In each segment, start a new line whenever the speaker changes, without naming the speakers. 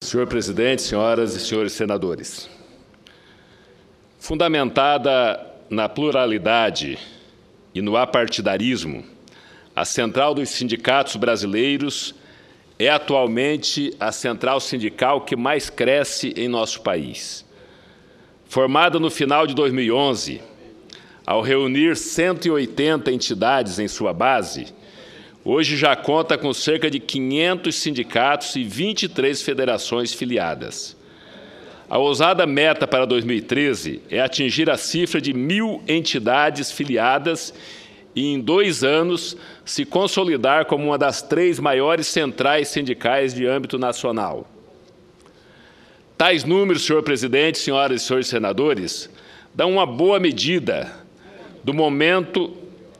Senhor presidente, senhoras e senhores senadores, fundamentada na pluralidade e no apartidarismo, a Central dos Sindicatos Brasileiros é atualmente a central sindical que mais cresce em nosso país. Formada no final de 2011, ao reunir 180 entidades em sua base, hoje já conta com cerca de 500 sindicatos e 23 federações filiadas. A ousada meta para 2013 é atingir a cifra de 1.000 entidades filiadas e, em 2 anos, se consolidar como uma das 3 maiores centrais sindicais de âmbito nacional. Tais números, senhor presidente, senhoras e senhores senadores, dão uma boa medida do momento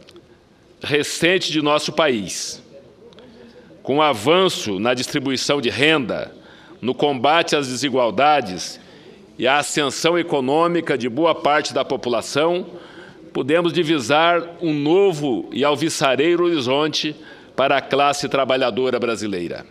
recente de nosso país. Com o avanço na distribuição de renda, no combate às desigualdades e a ascensão econômica de boa parte da população, podemos divisar um novo e alvissareiro horizonte para a classe trabalhadora brasileira.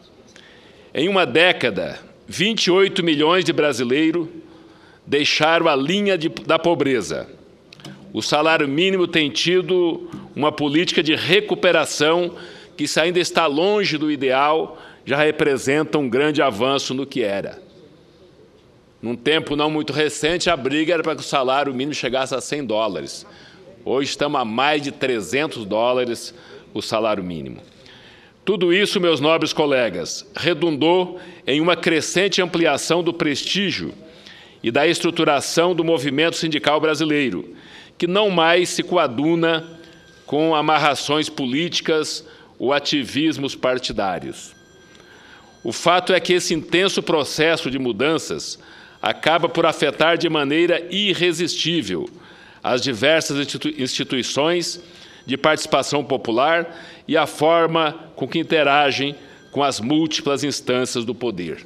Em uma década, 28 milhões de brasileiros deixaram a linha da pobreza. O salário mínimo tem tido uma política de recuperação que, se ainda está longe do ideal, já representa um grande avanço no que era. Num tempo não muito recente, a briga era para que o salário mínimo chegasse a $100. Hoje estamos a mais de $300 o salário mínimo. Tudo isso, meus nobres colegas, redundou em uma crescente ampliação do prestígio e da estruturação do movimento sindical brasileiro, que não mais se coaduna com amarrações políticas ou ativismos partidários. O fato é que esse intenso processo de mudanças acaba por afetar de maneira irresistível as diversas instituições de participação popular e a forma com que interagem com as múltiplas instâncias do poder.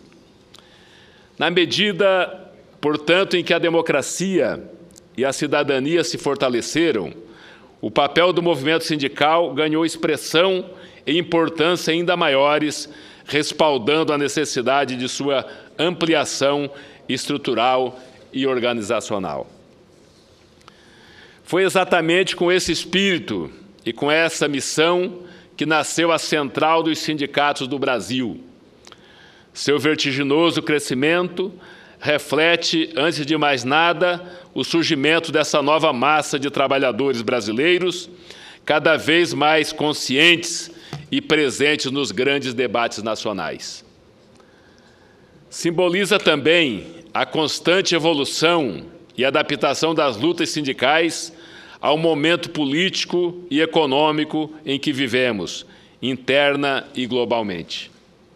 Na medida, portanto, em que a democracia e a cidadania se fortaleceram, o papel do movimento sindical ganhou expressão e importância ainda maiores, respaldando a necessidade de sua ampliação estrutural e organizacional. Foi exatamente com esse espírito e com essa missão que nasceu a Central dos Sindicatos do Brasil. Seu vertiginoso crescimento reflete, antes de mais nada, o surgimento dessa nova massa de trabalhadores brasileiros, cada vez mais conscientes e presentes nos grandes debates nacionais. Simboliza também a constante evolução e adaptação das lutas sindicais ao momento político e econômico em que vivemos, interna e globalmente.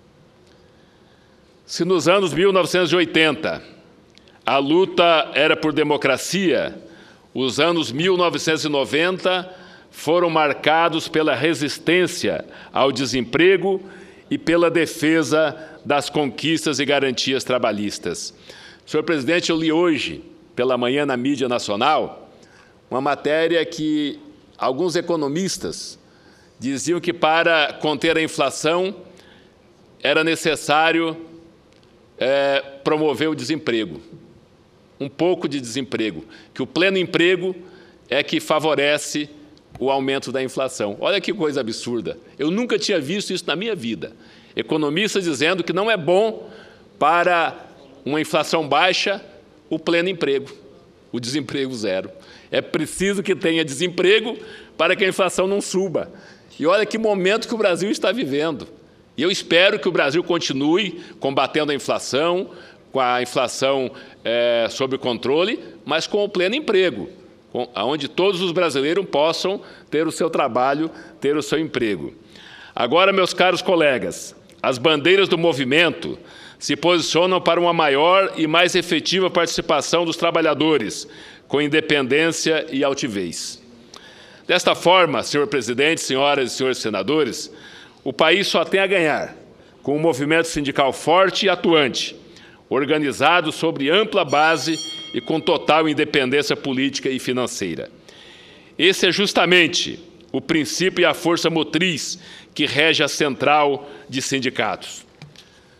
Se nos anos 1980 a luta era por democracia, os anos 1990 foram marcados pela resistência ao desemprego e pela defesa das conquistas e garantias trabalhistas. Senhor presidente, eu li hoje, pela manhã, na mídia nacional, uma matéria que alguns economistas diziam que, para conter a inflação, era necessário promover o desemprego, um pouco de desemprego, que o pleno emprego é que favorece o aumento da inflação. Olha que coisa absurda. Eu nunca tinha visto isso na minha vida. Economistas dizendo que não é bom para uma inflação baixa o pleno emprego, o desemprego zero. É preciso que tenha desemprego para que a inflação não suba. E olha que momento que o Brasil está vivendo. E eu espero que o Brasil continue combatendo a inflação, com a inflação sob controle, mas com o pleno emprego, onde todos os brasileiros possam ter o seu trabalho, ter o seu emprego. Agora, meus caros colegas, as bandeiras do movimento se posicionam para uma maior e mais efetiva participação dos trabalhadores, com independência e altivez. Desta forma, senhor presidente, senhoras e senhores senadores, o país só tem a ganhar com um movimento sindical forte e atuante, organizado sobre ampla base e com total independência política e financeira. Esse é justamente o princípio e a força motriz que rege a Central de Sindicatos.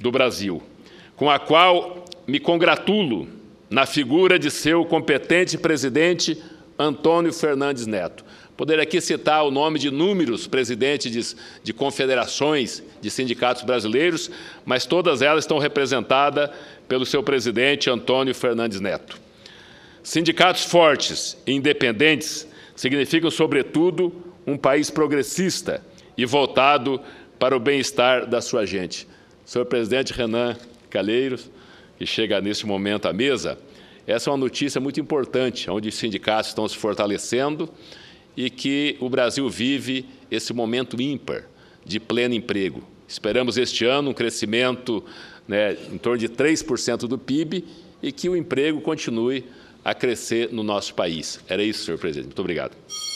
do Brasil, com a qual me congratulo na figura de seu competente presidente, Antônio Fernandes Neto. Poderia aqui citar o nome de inúmeros presidentes de confederações de sindicatos brasileiros, mas todas elas estão representadas pelo seu presidente, Antônio Fernandes Neto. Sindicatos fortes e independentes significam, sobretudo, um país progressista e voltado para o bem-estar da sua gente. Senhor presidente Renan Calheiros, que chega neste momento à mesa, essa é uma notícia muito importante, onde os sindicatos estão se fortalecendo e que o Brasil vive esse momento ímpar de pleno emprego. Esperamos este ano um crescimento em torno de 3% do PIB e que o emprego continue a crescer no nosso país. Era isso, senhor presidente. Muito obrigado.